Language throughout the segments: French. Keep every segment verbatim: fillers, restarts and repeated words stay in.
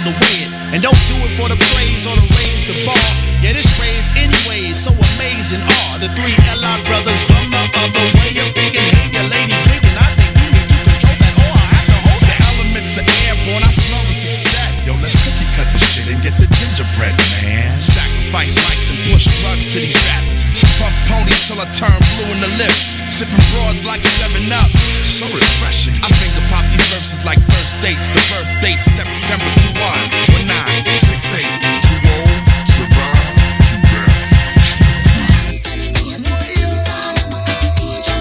the weird. And don't do it for the praise or the raise the bar. Yeah, this phrase anyway is so amazing. Ah, the three L I brothers from the other way of thinking. Hey, your ladies winking. I think you need to control that, or I have to hold that. The elements are airborne. I smell the success. Yo, let's cookie cut the shit and get the gingerbread, man. Sacrifice mics and push drugs to these rappers. Puff ponies till I turn blue in the lips. Sipping broads like seven up. So refreshing. I finger pop these verses like first dates. The birth date September twenty-first. nine six eight. Too old to run, too bad.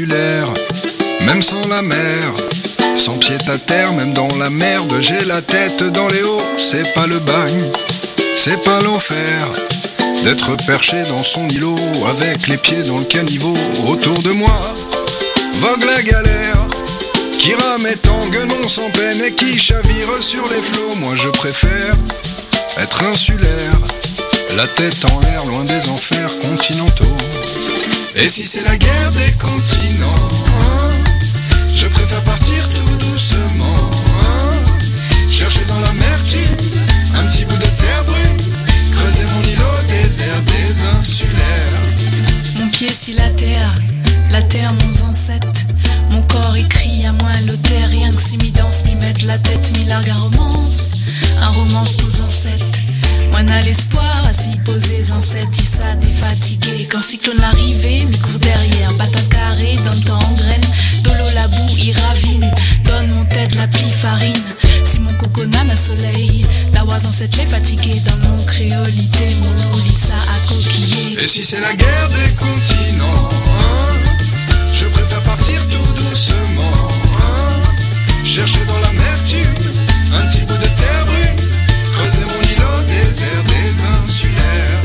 insulaire, même sans la mer, sans pied à terre, même dans la merde, j'ai la tête dans les hauts. C'est pas le bagne, c'est pas l'enfer, d'être perché dans son îlot, avec les pieds dans le caniveau. Autour de moi, vogue la galère, qui rame et tangue non sans peine et qui chavire sur les flots. Moi je préfère être insulaire, la tête en l'air, loin des enfers continentaux. Et si c'est la guerre des continents, je préfère partir tout doucement, chercher dans l'amertume un petit bout de terre brune, creuser mon îlot au désert des insulaires. Mon pied si la terre, la terre mon ancêtre. Mon corps écrit à moi l'auteur, rien que si mi danse, mi mette la tête, mi largue à romance. Un romance pose ancêtre. Moi n'a l'espoir à s'y poser ancêtre, Issa défatigué. Quand cyclone l'arrivée, mi court derrière, batte un carré, donne temps en graine. Dolo la boue, il ravine, donne mon tête la pli farine. Si mon coconut n'a soleil, la oise ancêtre les fatigué. Dans mon créolité, mon lissa à coquiller. Et si c'est la guerre des continents, je préfère partir tout doucement, chercher dans l'amertume un petit bout de terre brune, creuser mon îlot au désert des insulaires.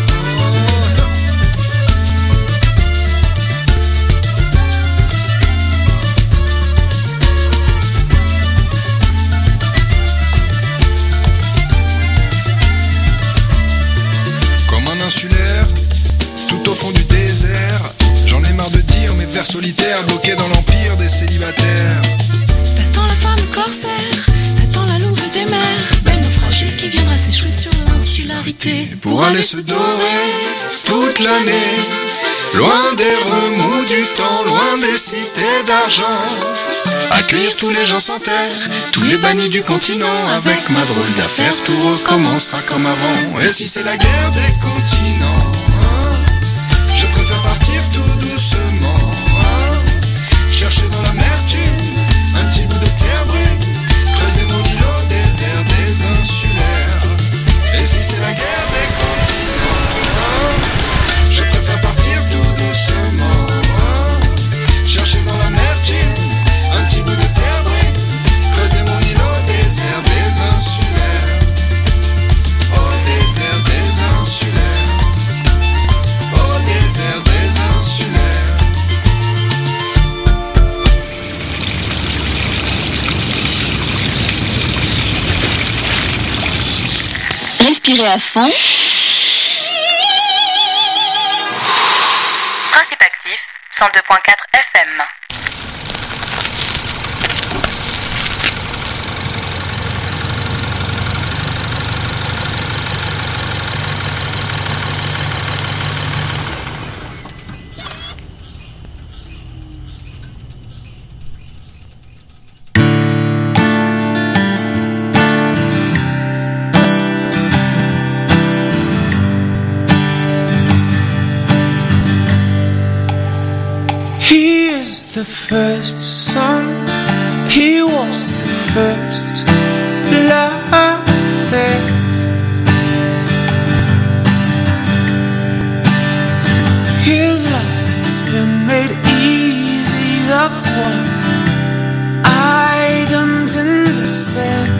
Comme un insulaire, tout au fond du désert, j'en ai marre de dire mes vers solitaires, bloqués dans l'empire des célibataires. T'attends la femme corsaire, t'attends la louve des mers, belle naufragée qui viendra s'échouer sur l'insularité. Pour aller se dorer toute l'année, loin des remous du temps, loin des cités d'argent. Accueillir tous les gens sans terre, tous les bannis du continent. Avec ma drôle d'affaire, tout recommencera comme avant. Et si c'est la guerre des continents, je préfère partir tout doucement, chercher dans l'amertume un petit bout de terre brune, creuser mon îlot au désert des insulaires. Et si c'est la guerre des continents, je préfère partir tout doucement, chercher dans l'amertume un petit bout de terre brune, creuser mon îlot au désert des insulaires. Au désert des insulaires, au désert des insulaires. Respirez à fond. Principe actif, cent deux virgule quatre F M. The first son, he was the first love faith. His life's been made easy, that's what I don't understand.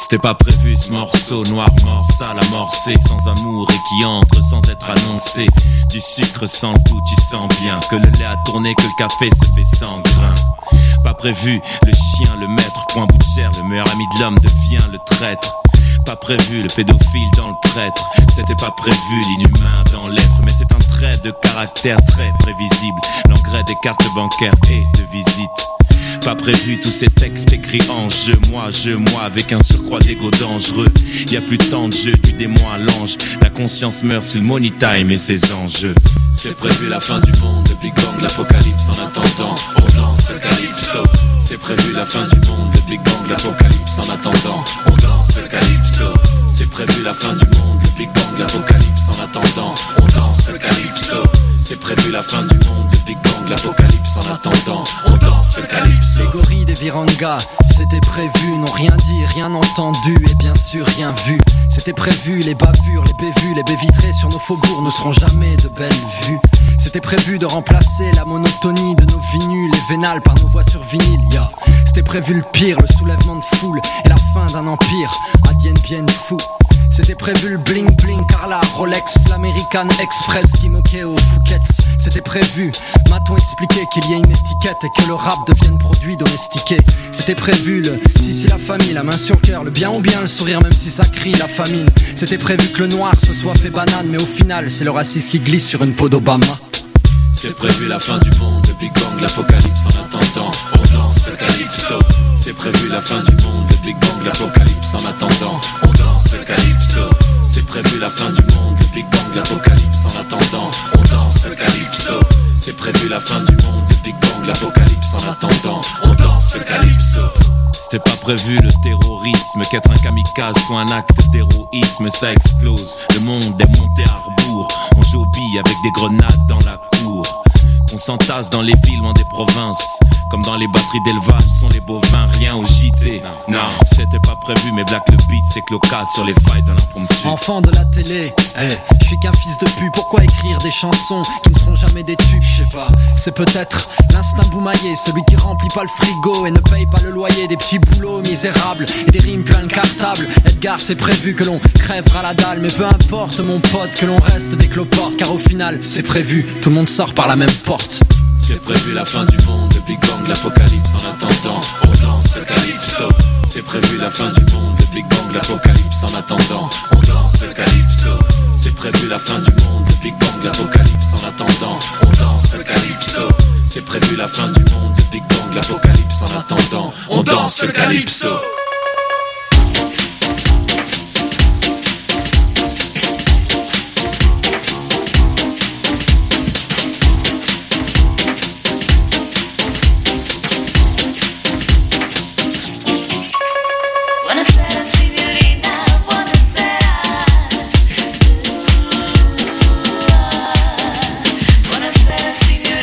C'était pas prévu ce morceau, noir mort, sale amorcé, sans amour et qui entre sans être annoncé. Du sucre sans le goût, tu sens bien que le lait a tourné, que le café se fait sans grain. Pas prévu, le chien, le maître, point bout de chair, le meilleur ami de l'homme devient le traître. Pas prévu, le pédophile dans le prêtre. C'était pas prévu, l'inhumain dans l'être. Mais c'est un trait de caractère très prévisible. L'engrais des cartes bancaires et de visite. Pas prévu, tous ces textes écrits en jeu. Moi, je, moi, avec un surcroît d'ego dangereux. Y a plus tant de jeu, du démon à l'ange. La conscience meurt sur le money time et ses enjeux. C'est prévu la fin du monde, le Big Bang, l'apocalypse. En attendant, on danse le calypso. C'est prévu la fin du monde, le Big Bang, l'apocalypse. En attendant, on danse le calypso. C'est prévu la fin du monde, le Big Bang, l'apocalypse. En attendant, on danse le calypso. C'est prévu la fin du monde, le Big Bang, l'apocalypse. En attendant, on danse le calypso. Les gorilles des Viranga, c'était prévu, n'ont rien dit, rien entendu et bien sûr rien vu. C'était prévu, les bavures, les bévues, les baies vitrées sur nos faubourgs ne seront jamais de belles vues. C'était prévu de remplacer la monotonie de nos vinyles, les vénales par nos voix sur vinyle, yeah. C'était prévu le pire, le soulèvement de foule et la fin d'un empire, Adien bien fou. C'était prévu le bling bling, Carla, Rolex, l'American Express qui moquait aux Fouquettes. C'était prévu, m'a-t-on expliqué qu'il y ait une étiquette et que le rap devienne produit domestiqué. C'était prévu le si si la famille, la main sur le cœur, le bien ou bien le sourire même si ça crie la famine. C'était prévu que le noir se soit fait banane, mais au final c'est le raciste qui glisse sur une peau d'Obama. C'est prévu la fin du monde, le Big Bang, l'apocalypse. En attendant, on danse le calypso. C'est prévu la fin du monde, le Big Bang, l'apocalypse. En attendant, on danse le calypso. C'est prévu la fin du monde, le Big Bang, l'apocalypse. En attendant, on danse le calypso. C'est prévu la fin du monde, le Big Bang, l'apocalypse. En attendant, on danse le calypso. C'était pas prévu le terrorisme, qu'être un kamikaze soit un acte d'héroïsme. Ça explose, le monde est monté à rebours. On joue aux billes avec des grenades dans la cour. On s'entasse dans les villes, loin des provinces. Comme dans les batteries d'élevage, sont les bovins, rien au J T. Non, c'était pas prévu, mais Black le beat, c'est que l'occasion sur les failles de l'impromptu. Enfant de la télé, hey, je suis qu'un fils de pute. Pourquoi écrire des chansons qui ne seront jamais des tubes? Je sais pas, c'est peut-être l'instinct boumaillé, celui qui remplit pas le frigo et ne paye pas le loyer. Des petits boulots misérables et des rimes plein de cartables. Edgar, c'est prévu que l'on crèvera la dalle, mais peu importe mon pote que l'on reste des cloportes, car au final c'est prévu, tout le monde sort par la même porte. C'est prévu la fin du monde, le Big Bang, l'apocalypse. En attendant, on danse le calypso. C'est prévu la fin du monde, le Big Bang, l'apocalypse. En attendant, on danse le calypso. C'est prévu la fin du monde, le Big Bang, l'apocalypse. En attendant, on danse le calypso. C'est prévu la fin du monde, le Big Bang, l'apocalypse. En attendant, on danse le calypso.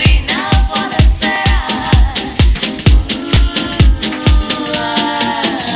Ah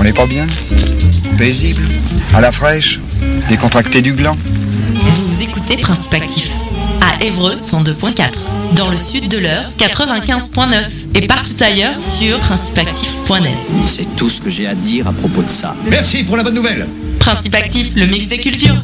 On n'est pas bien? Paisible? À la fraîche? Décontracté du gland? Vous écoutez Principe Actif à Évreux cent deux point quatre, dans le sud de l'Eure quatre-vingt-quinze point neuf et partout ailleurs sur principe actif point net. C'est tout ce que j'ai à dire à propos de ça. Merci pour la bonne nouvelle. Principe Actif, le mix des cultures.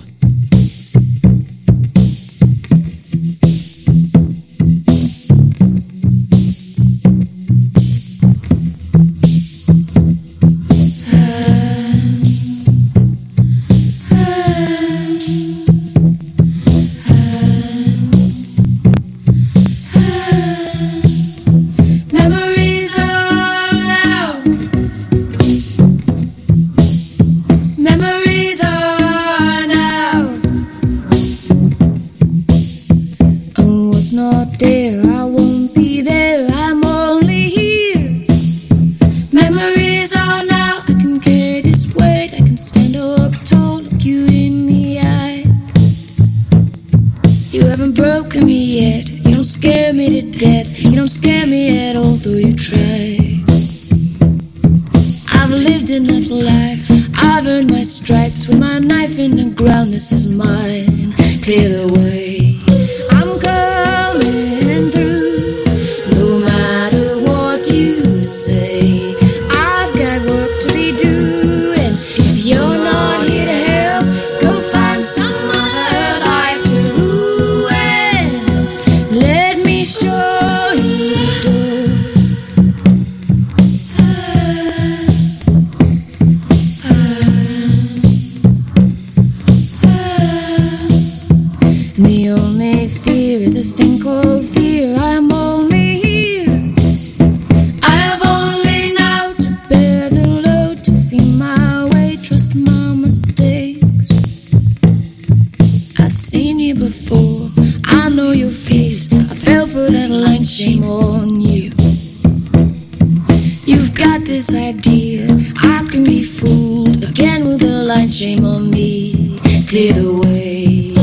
This is mine, clear the way. I'm coming through, no matter what you say. I've got work to be doing. If you're not here to help, go find some other life to ruin. Let me show you the door. The only fear is a thing called fear. I'm only here. I have only now to bear the load, to feel my way, trust my mistakes. I've seen you before, I know your face. I fell for that line, shame on you. You've got this idea, I can be fooled again with the line, shame on me. Clear the way.